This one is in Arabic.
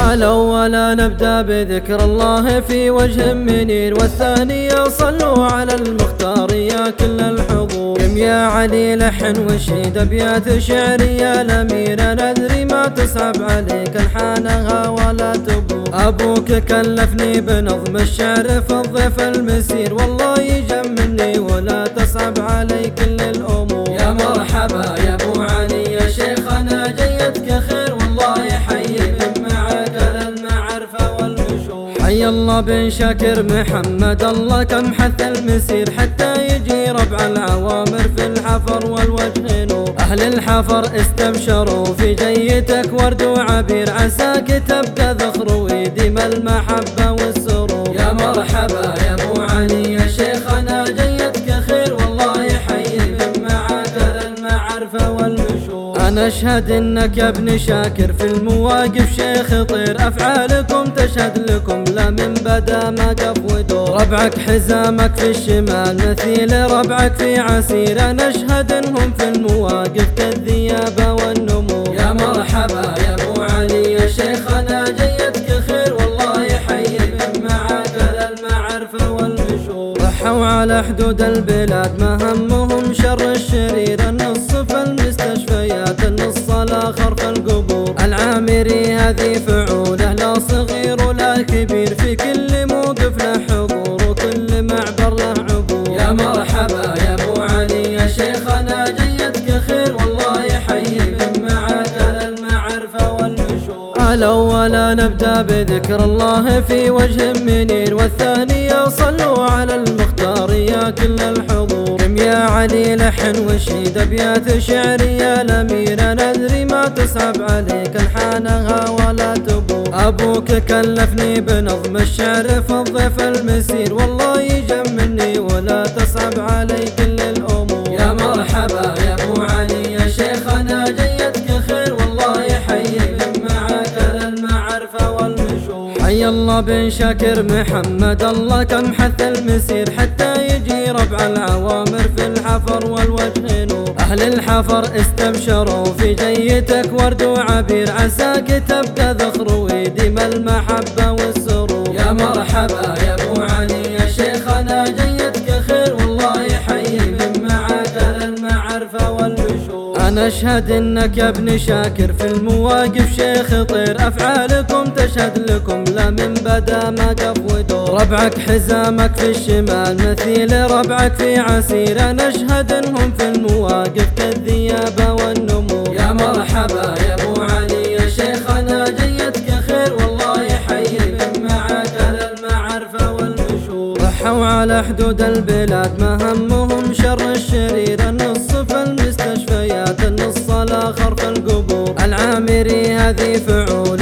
الأول نبدأ بذكر الله في وجه منير، والثانية صلوا على المختار يا كل الحضور. قم يا علي لحن وشيد أبيات شعرية الأميرة، ندري ما تصعب عليك الحانها ولا تبور. أبوك كلفني بنظم الشعر في الضيف المسير، والله يجملني ولا تصعب علي كل الأمور. يا مرحبا يا أبو علي يا شيخنا جيتك خير، والله يحييك معك المعرفة والمشور. حي الله بن شاكر محمد الله كم حث المسير، حتى يجي ربع العوامر في الحفر والوجه نور. أهل الحفر استبشروا في جيتك ورد وعبير، عساك تبقى ذخر ويديم المحبة والسرور. يا مرحبا يا أبو علي يا شيخنا جيتك خير، والله يحييك معك المعرفة والمشور. أنا أشهد إنك يا ابن شاكر في المواقف شيخ طير، أفعالكم تشهد لكم لا من بدا ما قف ودور. ربعك حزامك في الشمال مثيل ربعك في عسير، أنا أشهد إنهم في المواقف كالذيابة والنمور. يا مرحبا يا أبو علي يا شيخنا جيتك خير، والله يحييك معك المعرفة والمشور. ضحوا على حدود البلاد ما همهم شر الشرير، النص في المستشفيات النص الآخر في القبور. العامري هذه فعوله لا صغير ولا كبير، في كل موقف له حضور وكل معبر له عبور. يا مرحبا يا أبو علي يا شيخنا جيتك خير، والله يحييك معك المعرفة والمشور. الأول نبدأ بذكر الله في وجه منير، والثانية صلوا على المختار يا كل الحضور. قم يا علي لحن وشيد أبيات شعرية الأميرة، ندري ما تصعب عليك الحانها ولا تبور. أبوك كلفني بنظم الشعر في الضيف المسير، والله يجملني ولا تصعب علي كل الأمور. يا مرحبا يا أبو علي يا شيخنا جيتك خير، والله يحييك معك المعرفة والمشور. حي الله بن شاكر محمد الله كم حث المسير، حتى يجي ربع العوامر في الحفر والوجه نور. أهل الحفر استبشروا في جيتك ورد وعبير، عساك تبقى ذخر ويديم المحبة والسرور. يا مرحبا يا أبو علي يا شيخنا جيتك خير، والله يحييك معك المعرفة والمشور. أنا أشهد إنك يا ابن شاكر في المواقف شيخ طير، أفعالكم تشهد لكم لا من بدا ما قف ودور. ربعك حزامك في الشمال مثيل ربعك في عسير، أنا أشهد إنهم في المواقف كالذيابة والنمور. يا مرحبا يا أبو علي يا شيخنا جيتك خير، والله يحييك معك المعرفة والمشور. ضحوا على حدود البلاد ما همهم شر الشرير، النص في المستشفيات النص الآخر في القبور. العامري هذه فعول